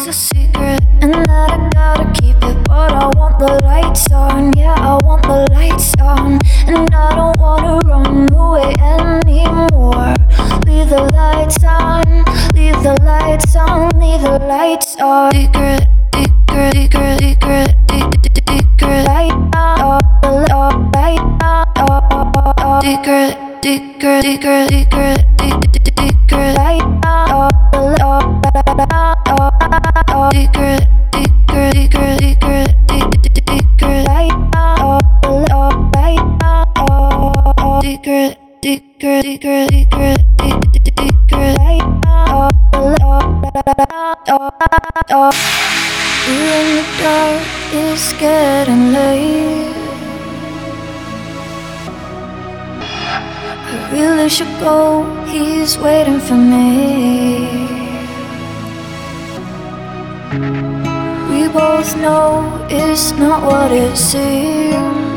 it's a secret and that I gotta keep it, but I want the lights on, yeah, I want the lights on, and I don't wanna run away anymore. Leave the lights on, leave the lights on, leave the lights on. Secret, secret, secret, secret, secret, light on, light on, secret, secret, secret, secret, secret, light on, secret, secret, secret, secret, secret, light on, light on, secret, secret, secret, secret, secret, light on. We're in the dark, it's getting late. I really should go, he's waiting for me. We both know it's not what it seems.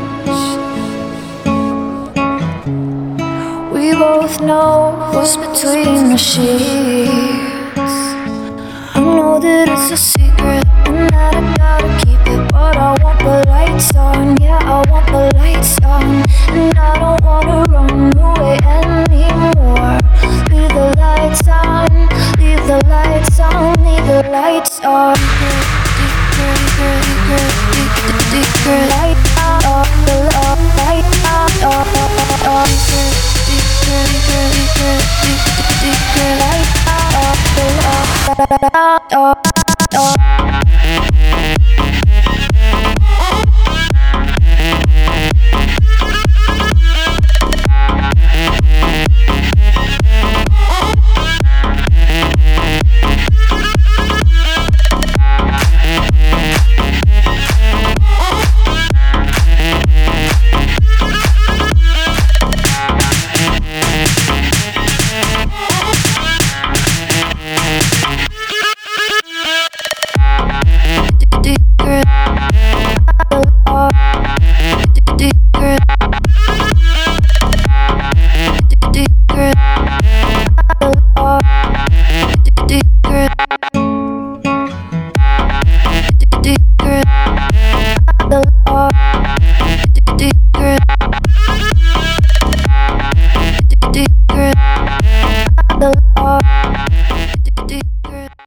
We both know what's between the sheets. I know that it's a secret and that I gotta keep it, but I want the lights on, yeah, I want the lights on, and I don't wanna run away anymore. Leave the lights on, leave the lights on, leave the lights on. Light on, light on, light on.